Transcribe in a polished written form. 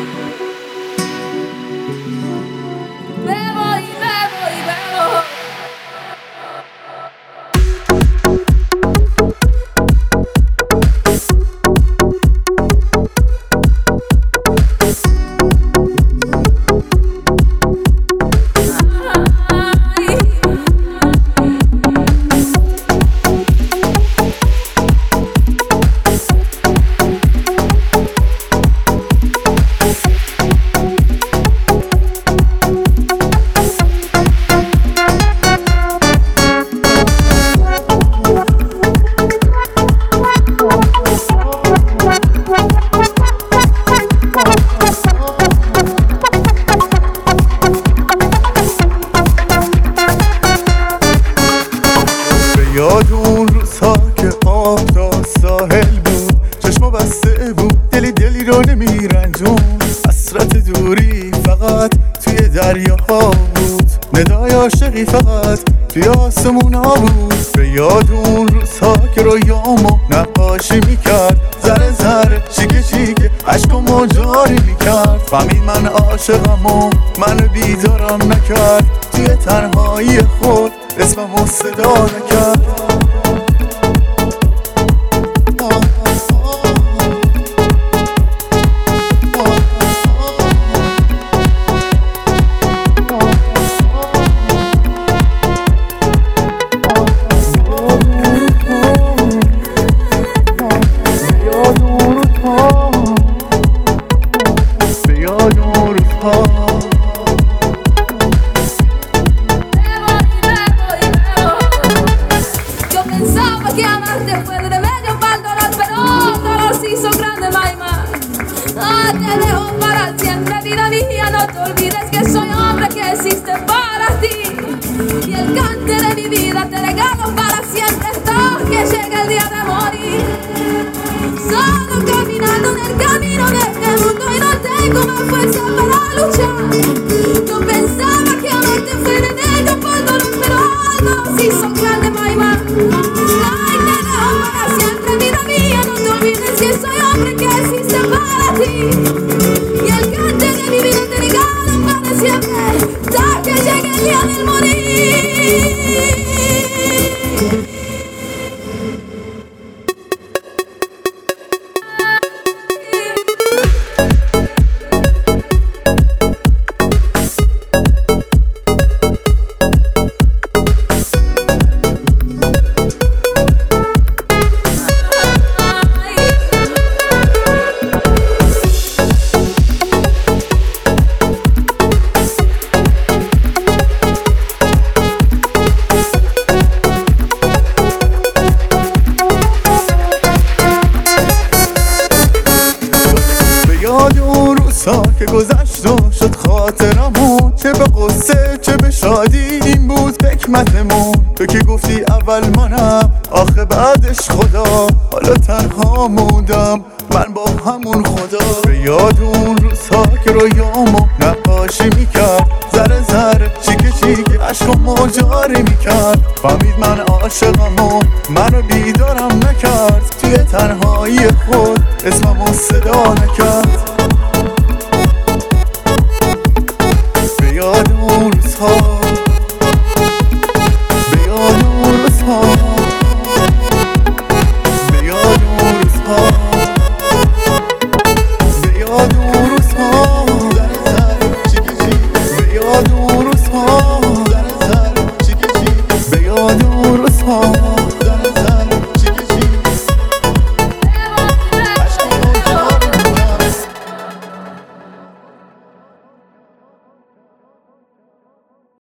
یاد اون روزها که آب تا ساحل بود، چشما بسته بود، دلی رو نمیرنجون. حسرت دوری فقط توی دریاها بود، ندای عاشقی فقط توی آسمونا بود. به یاد اون روزها که رویامو نقاشی میکرد، ذره ذره شیکه شیکه عشقمو جاری میکرد. فهمید من عاشقم و منو بیدارم نکرد، توی تنهایی خود اسممو صدا نکرد. Que amarte fue de medio para el dolor, pero el dolor se hizo grande, my man. Te dejo para siempre, vida mía, no te olvides que soy hombre que existe para ti. Y el cante de mi vida te regalo para siempre hasta que llegue el día de morir. Solo caminando en el camino de este mundo y no tengo más fuerza para luchar. Yo pensaba que amarte fue de medio para el dolor, pero el dolor se hizo grande, my man. Que soy hombre que existe para ti. Y el cante de mi vida te regalo para siempre hasta que llegue el día del morir. یاد اون روزها که گذشت و شد خاطرمون، چه به قصه چه به شادی این بود حکمتمون. تو که گفتی اول منم آخه بعدش خدا، حالا تنها موندم من با همون خدا. به یاد اون روزها که رویامو نقاشی میکرد، ذره ذره شیکه شیکه عشقمو جاری میکرد. فهمید من عاشقم و منو بیدارم نکرد، توی تنهایی خود اسممو صدا نکرد.